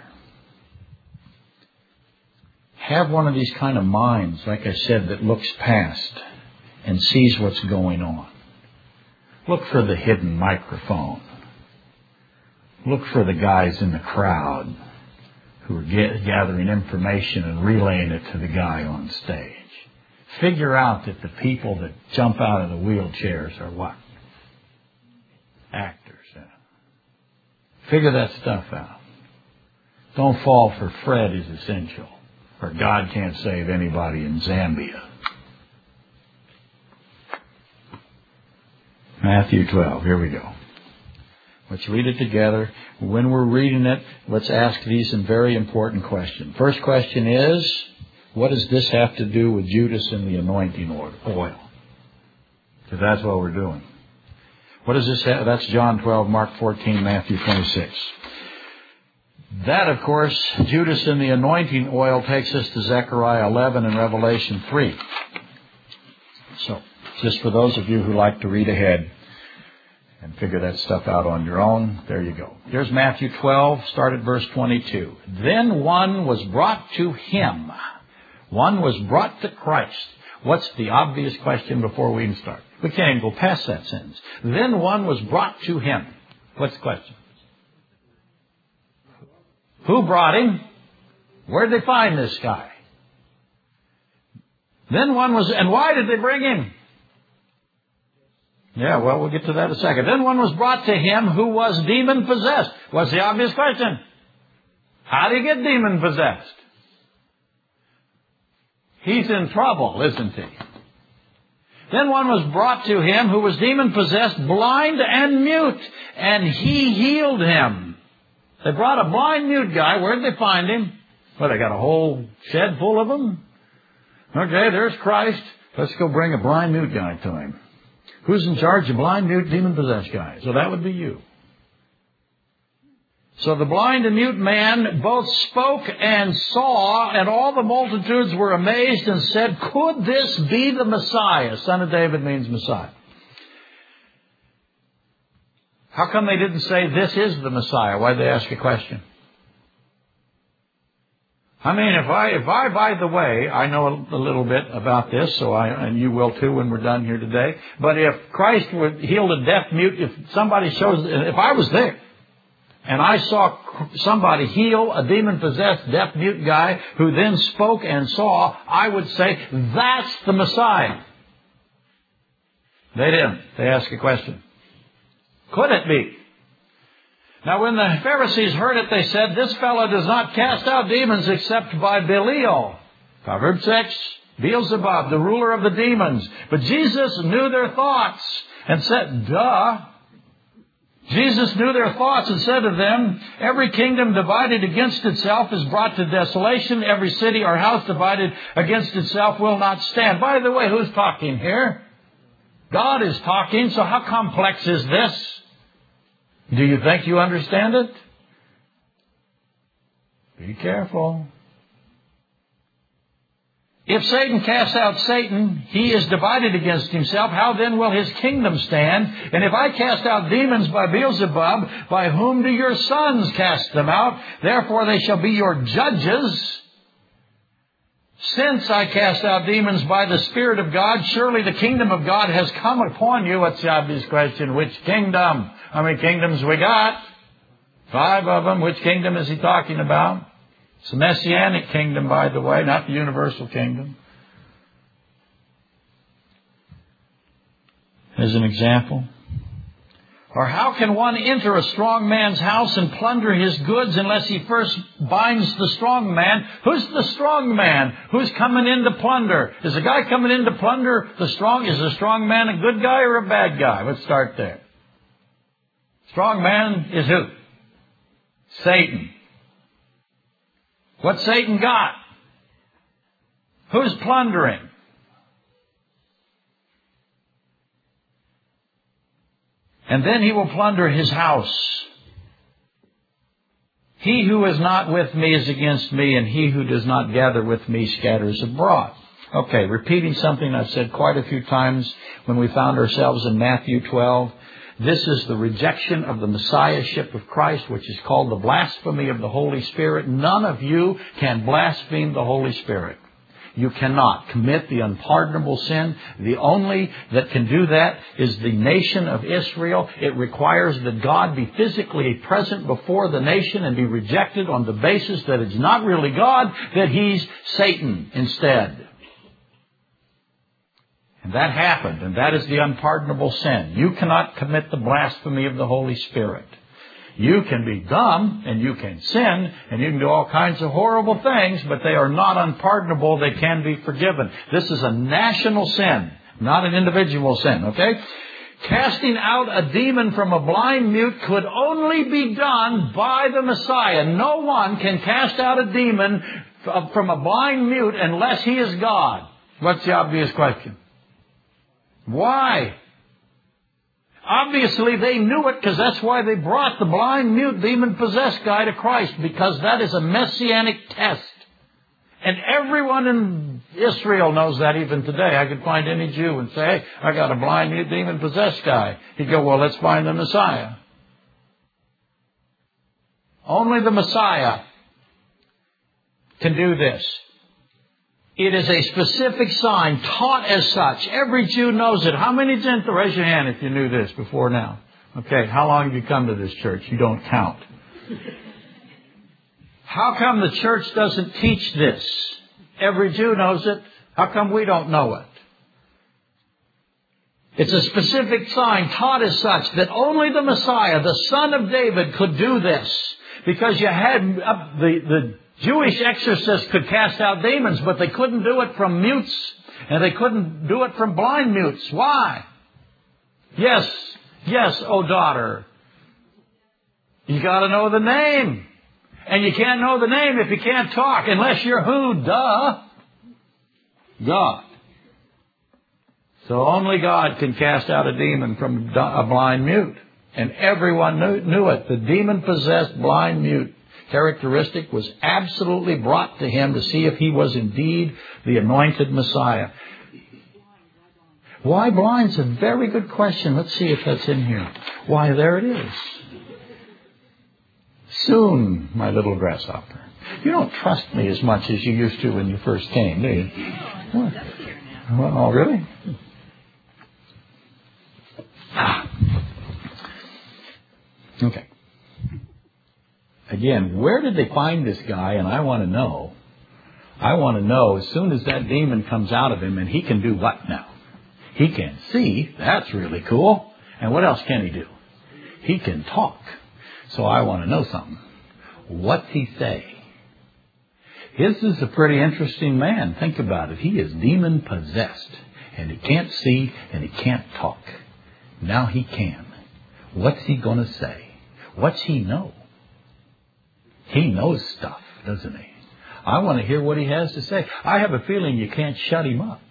Have one of these kind of minds, like I said, that looks past and sees what's going on. Look for the hidden microphone. Look for the guys in the crowd who are gathering information and relaying it to the guy on stage. Figure out that the people that jump out of the wheelchairs are what? Actors. Figure that stuff out. Don't fall for Fred is essential, or God can't save anybody in Zambia. Matthew 12, here we go. Let's read it together. When we're reading it, let's ask these some very important questions. First question is, what does this have to do with Judas and the anointing oil? Because that's what we're doing. What does this have? That's John 12, Mark 14, Matthew 26. That, of course, Judas and the anointing oil takes us to Zechariah 11 and Revelation 3. So, just for those of you who like to read ahead and figure that stuff out on your own, there you go. Here's Matthew 12, start at verse 22. Then one was brought to him. One was brought to Christ. What's the obvious question before we even start? We can't even go past that sentence. Then one was brought to him. What's the question? Who brought him? Where did they find this guy? Then one was, and why did they bring him? Yeah, well, we'll get to that in a second. Then one was brought to him who was demon-possessed. What's the obvious question? How do you get demon-possessed? He's in trouble, isn't he? Then one was brought to him who was demon-possessed, blind and mute, and he healed him. They brought a blind, mute guy. Where did they find him? Well, they got a whole shed full of them. Okay, there's Christ. Let's go bring a blind, mute guy to him. Who's in charge of blind, mute, demon-possessed guys? So that would be you. So the blind and mute man both spoke and saw, and all the multitudes were amazed and said, could this be the Messiah? Son of David means Messiah. How come they didn't say this is the Messiah? Why did they ask a question? I mean, if I, by the way, I know a little bit about this, and you will too when we're done here today. But if Christ would heal a deaf mute, if somebody shows, if I was there, and I saw somebody heal a demon-possessed deaf mute guy who then spoke and saw, I would say, that's the Messiah. They didn't. They asked a question. Could it be? Now, when the Pharisees heard it, they said, this fellow does not cast out demons except by Belial. Proverbs 6, Beelzebub, the ruler of the demons. But Jesus knew their thoughts and said, duh. Jesus knew their thoughts and said to them, every kingdom divided against itself is brought to desolation. Every city or house divided against itself will not stand. By the way, who's talking here? God is talking. So how complex is this? Do you think you understand it? Be careful. If Satan casts out Satan, he is divided against himself. How then will his kingdom stand? And if I cast out demons by Beelzebub, by whom do your sons cast them out? Therefore they shall be your judges. Since I cast out demons by the Spirit of God, surely the kingdom of God has come upon you. What's the obvious question? Which kingdom? How many kingdoms we got? 5 of them. Which kingdom is he talking about? It's the Messianic kingdom, by the way, not the universal kingdom. As an example. Or how can one enter a strong man's house and plunder his goods unless he first binds the strong man? Who's the strong man? Who's coming in to plunder? Is the guy coming in to plunder the strong? Is the strong man a good guy or a bad guy? Let's start there. Strong man is who? Satan. What's Satan got? Who's plundering? And then he will plunder his house. He who is not with me is against me, and he who does not gather with me scatters abroad. Okay, repeating something I've said quite a few times when we found ourselves in Matthew 12. This is the rejection of the Messiahship of Christ, which is called the blasphemy of the Holy Spirit. None of you can blaspheme the Holy Spirit. You cannot commit the unpardonable sin. The only that can do that is the nation of Israel. It requires that God be physically present before the nation and be rejected on the basis that it's not really God, that He's Satan instead. And that happened, and that is the unpardonable sin. You cannot commit the blasphemy of the Holy Spirit. You can be dumb, and you can sin, and you can do all kinds of horrible things, but they are not unpardonable. They can be forgiven. This is a national sin, not an individual sin, okay? Casting out a demon from a blind mute could only be done by the Messiah. No one can cast out a demon from a blind mute unless he is God. What's the obvious question? Why? Obviously, they knew it because that's why they brought the blind, mute, demon-possessed guy to Christ, because that is a messianic test. And everyone in Israel knows that even today. I could find any Jew and say, hey, I got a blind, mute, demon-possessed guy. He'd go, well, let's find the Messiah. Only the Messiah can do this. It is a specific sign, taught as such. Every Jew knows it. How many didn't? Raise your hand if you knew this before now. Okay, how long have you come to this church? You don't count. How come the church doesn't teach this? Every Jew knows it. How come we don't know it? It's a specific sign, taught as such, that only the Messiah, the Son of David, could do this. Because you had the Jewish exorcists could cast out demons, but they couldn't do it from mutes, and they couldn't do it from blind mutes. Why? Yes, oh daughter. You got to know the name. And you can't know the name if you can't talk, unless you're who? Duh. God. So only God can cast out a demon from a blind mute. And everyone knew it. The demon-possessed blind mute characteristic was absolutely brought to him to see if he was indeed the anointed Messiah. Why blind? It's a very good question. Let's see if that's in here. Why, there it is. Soon, my little grasshopper. You don't trust me as much as you used to when you first came, do you? What? Well, oh, really? Okay. Again, where did they find this guy? And I want to know as soon as that demon comes out of him, and he can do what now? He can see. That's really cool. And what else can he do? He can talk. So I want to know something. What's he say? This is a pretty interesting man. Think about it. He is demon-possessed. And he can't see and he can't talk. Now he can. What's he going to say? What's he know? He knows stuff, doesn't he? I want to hear what he has to say. I have a feeling you can't shut him up.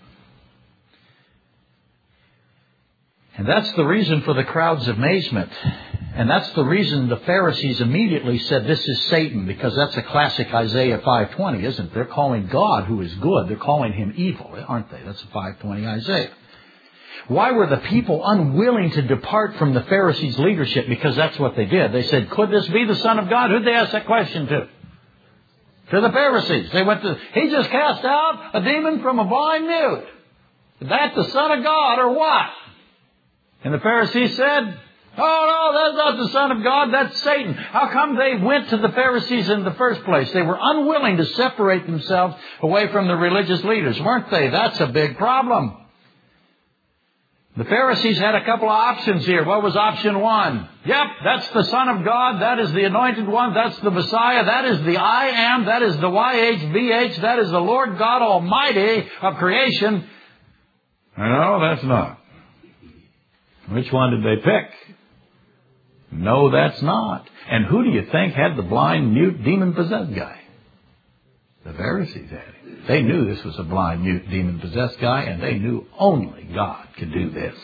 And that's the reason for the crowd's amazement. And that's the reason the Pharisees immediately said, this is Satan, because that's a classic Isaiah 5:20, isn't it? They're calling God, who is good, they're calling him evil, aren't they? That's a 5:20 Isaiah. Why were the people unwilling to depart from the Pharisees' leadership? Because that's what they did. They said, could this be the Son of God? Who'd they ask that question to? To the Pharisees. They went to, he just cast out a demon from a blind mute. Is that the Son of God or what? And the Pharisees said, oh, no, that's not the Son of God, that's Satan. How come they went to the Pharisees in the first place? They were unwilling to separate themselves away from the religious leaders, weren't they? That's a big problem. The Pharisees had a couple of options here. What was option one? Yep, that's the Son of God. That is the Anointed One. That's the Messiah. That is the I Am. That is the YHVH. That is the Lord God Almighty of creation. No, that's not. Which one did they pick? No, that's not. And who do you think had the blind, mute, demon-possessed guy? The Pharisees had him. They knew this was a blind, mute, demon-possessed guy, and they knew only God could do this.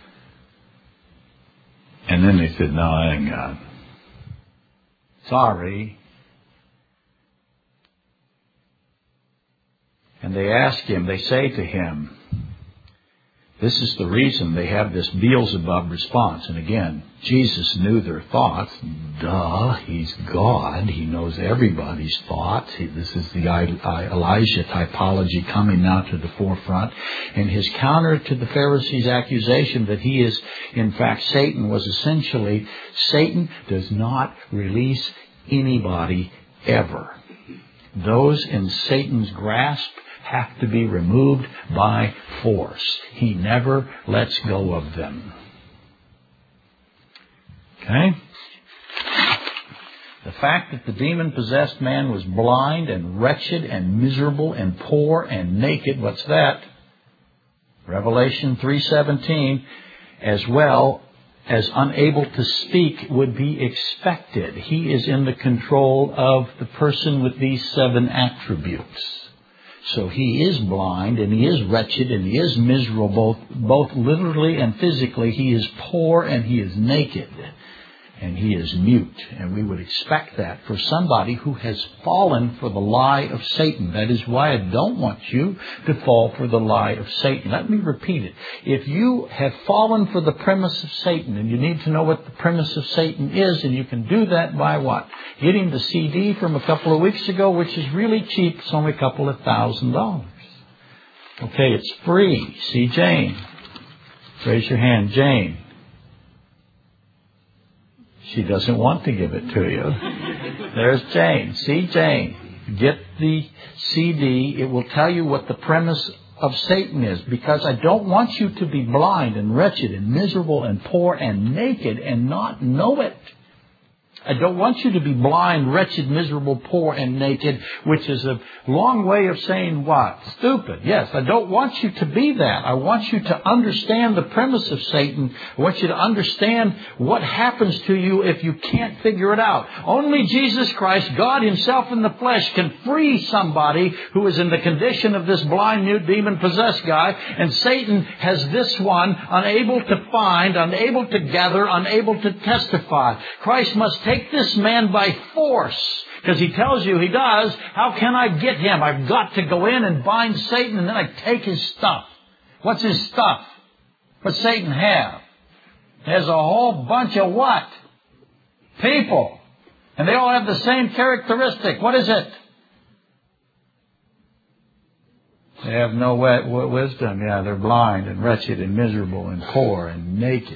And then they said, no, that ain't God. Sorry. And they ask him, they say to him, this is the reason they have this Beelzebub response. And again, Jesus knew their thoughts. Duh, he's God. He knows everybody's thoughts. This is the Elijah typology coming now to the forefront. And his counter to the Pharisees' accusation that he is, in fact, Satan, was essentially, Satan does not release anybody ever. Those in Satan's grasp have to be removed by force. He never lets go of them. Okay? The fact that the demon-possessed man was blind and wretched and miserable and poor and naked, what's that? Revelation 3:17, as well as unable to speak would be expected. He is in the control of the person with these 7 attributes. So he is blind and he is wretched and he is miserable, both literally and physically. He is poor and he is naked. And he is mute. And we would expect that for somebody who has fallen for the lie of Satan. That is why I don't want you to fall for the lie of Satan. Let me repeat it. If you have fallen for the premise of Satan, and you need to know what the premise of Satan is, and you can do that by what? Getting the CD from a couple of weeks ago, which is really cheap. It's only a couple of $1,000. Okay, it's free. See Jane. Raise your hand, Jane. She doesn't want to give it to you. There's Jane. See Jane. Get the CD. It will tell you what the premise of Satan is. Because I don't want you to be blind and wretched and miserable and poor and naked and not know it. I don't want you to be blind, wretched, miserable, poor, and naked, which is a long way of saying what? Stupid. Yes, I don't want you to be that. I want you to understand the premise of Satan. I want you to understand what happens to you if you can't figure it out. Only Jesus Christ, God Himself in the flesh, can free somebody who is in the condition of this blind, mute, demon-possessed guy. And Satan has this one unable to find, unable to gather, unable to testify. Christ must take this man by force, because He tells you He does. How can I get him? I've got to go in and bind Satan, and then I take his stuff. What's his stuff? What's Satan have? He has a whole bunch of what? People. And they all have the same characteristic. What is it? They have no wisdom. Yeah, they're blind and wretched and miserable and poor and naked.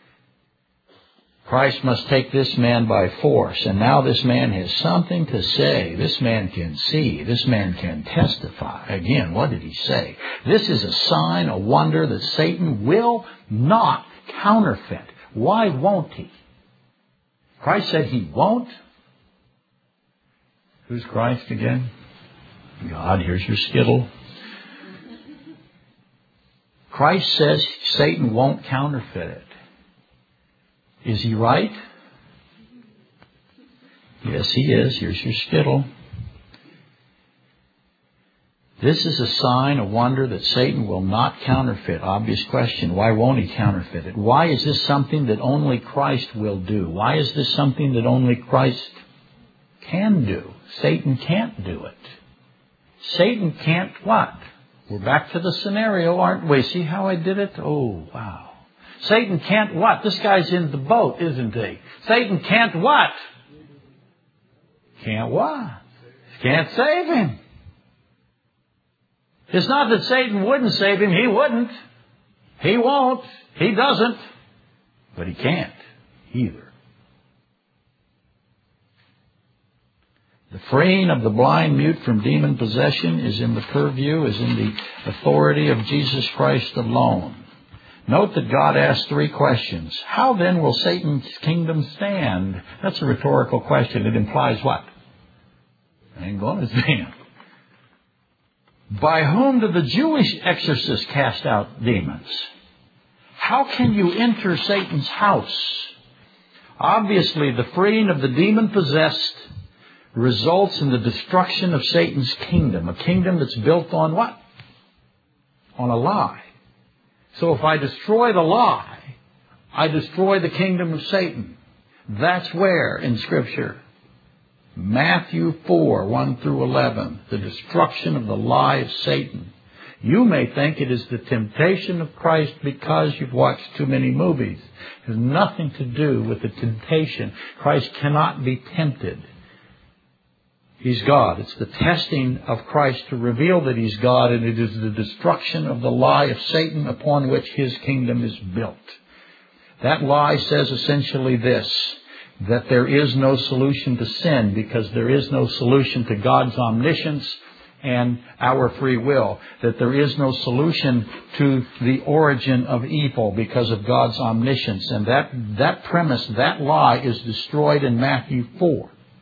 Christ must take this man by force, and now this man has something to say. This man can see. This man can testify. Again, what did He say? This is a sign, a wonder that Satan will not counterfeit. Why won't he? Christ said He won't. Who's Christ again? God. Here's your skittle. Christ says Satan won't counterfeit it. Is He right? Yes, He is. Here's your skittle. This is a sign, a wonder that Satan will not counterfeit. Obvious question. Why won't he counterfeit it? Why is this something that only Christ will do? Why is this something that only Christ can do? Satan can't do it. Satan can't what? We're back to the scenario, aren't we? See how I did it? Oh, wow. Satan can't what? This guy's in the boat, isn't he? Satan can't what? Can't what? Can't save him. It's not that Satan wouldn't save him. He wouldn't. He won't. He doesn't. But he can't either. The freeing of the blind mute from demon possession is in the purview, is in the authority of Jesus Christ alone. Note that God asked 3 questions. How then will Satan's kingdom stand? That's a rhetorical question. It implies what? It ain't going to stand. By whom did the Jewish exorcists cast out demons? How can you enter Satan's house? Obviously, the freeing of the demon-possessed results in the destruction of Satan's kingdom. A kingdom that's built on what? On a lie. So if I destroy the lie, I destroy the kingdom of Satan. That's where in Scripture. Matthew 4, 1 through 11. The destruction of the lie of Satan. You may think it is the temptation of Christ because you've watched too many movies. It has nothing to do with the temptation. Christ cannot be tempted. He's God. It's the testing of Christ to reveal that He's God, and it is the destruction of the lie of Satan upon which His kingdom is built. That lie says essentially this, that there is no solution to sin because there is no solution to God's omniscience and our free will. That there is no solution to the origin of evil because of God's omniscience. And that premise, that lie is destroyed in Matthew 4.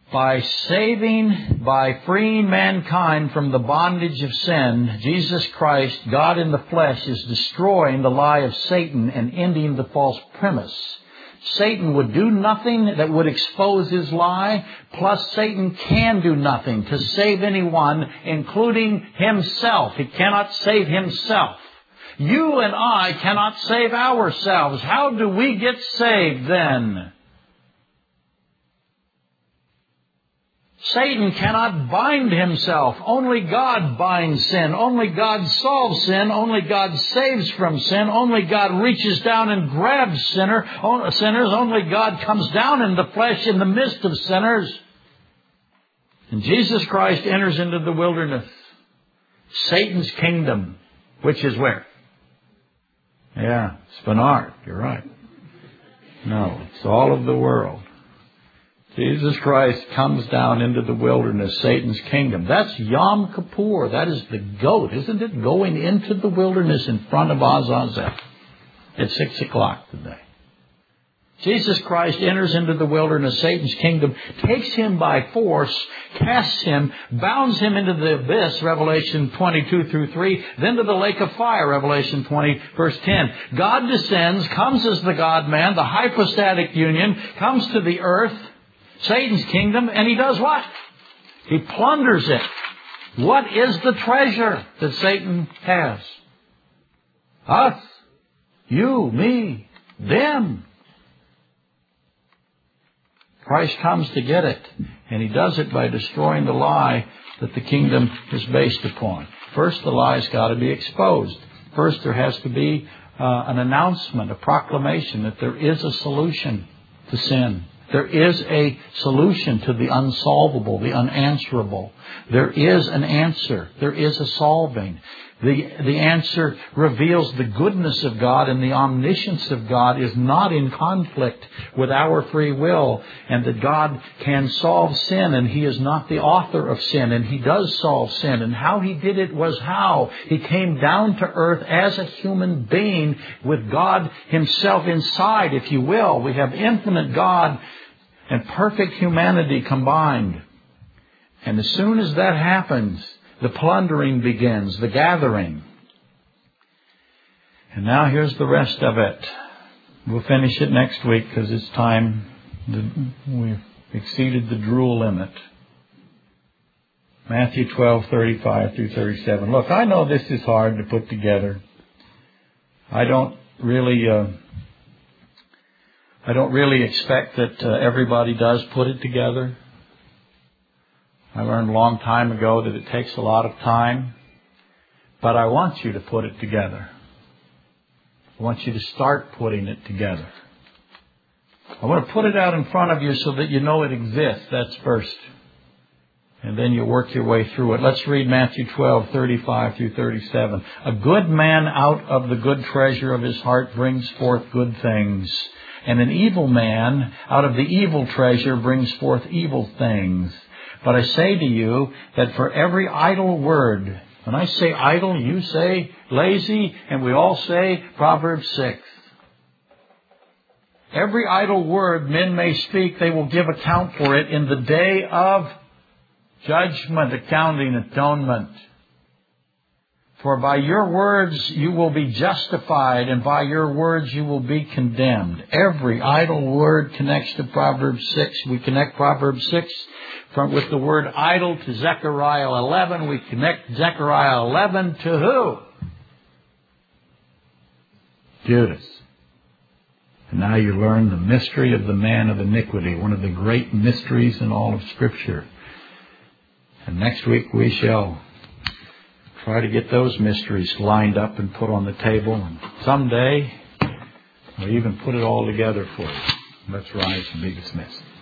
by freeing mankind from the bondage of sin, Jesus Christ, God in the flesh, is destroying the lie of Satan and ending the false premise. Satan would do nothing that would expose his lie, plus Satan can do nothing to save anyone, including himself. He cannot save himself. You and I cannot save ourselves. How do we get saved then? Satan cannot bind himself. Only God binds sin. Only God solves sin. Only God saves from sin. Only God reaches down and grabs sinners. Only God comes down in the flesh in the midst of sinners. And Jesus Christ enters into the wilderness. Satan's kingdom, which is where? Yeah, Spinard. You're right. No, it's all of the world. Jesus Christ comes down into the wilderness, Satan's kingdom. That's Yom Kippur. That is the goat, isn't it? Going into the wilderness in front of Azazel at 6 o'clock today. Jesus Christ enters into the wilderness, Satan's kingdom, takes him by force, casts him, bounds him into the abyss, Revelation 22-3, then to the lake of fire, Revelation 20, verse 10. God descends, comes as the God-man, the hypostatic union, comes to the earth, Satan's kingdom, and he does what? He plunders it. What is the treasure that Satan has? Us. You, me, them. Christ comes to get it, and he does it by destroying the lie that the kingdom is based upon. First, the lie's got to be exposed. First, there has to be an announcement, a proclamation that there is a solution to sin. There is a solution to the unsolvable, the unanswerable. There is an answer. There is a solving. The answer reveals the goodness of God, and the omniscience of God is not in conflict with our free will, and that God can solve sin, and he is not the author of sin, and he does solve sin. And how he did it was how he came down to earth as a human being with God himself inside, if you will. We have infinite God and perfect humanity combined. And as soon as that happens, the plundering begins, the gathering. And now here's the rest of it. We'll finish it next week because it's time. We've exceeded the drool limit. Matthew 12:35-37. Look, I know this is hard to put together. I don't really expect that everybody does put it together. I learned a long time ago that it takes a lot of time. But I want you to put it together. I want you to start putting it together. I want to put it out in front of you so that you know it exists. That's first. And then you work your way through it. Let's read Matthew 12:35-37. A good man out of the good treasure of his heart brings forth good things. And an evil man out of the evil treasure brings forth evil things. But I say to you that for every idle word, when I say idle, you say lazy, and we all say Proverbs 6. Every idle word men may speak, they will give account for it in the day of judgment, accounting, atonement. For by your words you will be justified, and by your words you will be condemned. Every idle word connects to Proverbs 6. We connect Proverbs 6 with the word idle to Zechariah 11. We connect Zechariah 11 to who? Judas. And now you learn the mystery of the man of iniquity, one of the great mysteries in all of Scripture. And next week we shall try to get those mysteries lined up and put on the table. And someday we'll even put it all together for you. Let's rise and be dismissed.